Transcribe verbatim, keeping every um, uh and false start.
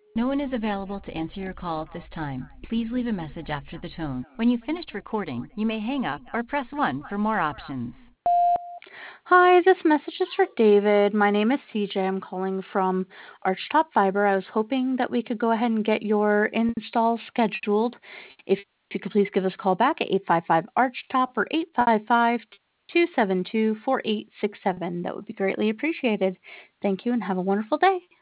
No one is available to answer your call at this time. Please leave a message after the tone. When you've finished recording, you may hang up or press one for more options. Hi, this message is for David. My name is C J. I'm calling from Archtop Fiber. I was hoping that we could go ahead and get your install scheduled. If you could please give us a call back at eight five five Archtop or eight five five, two seven two, four eight six seven. That would be greatly appreciated. Thank you and have a wonderful day.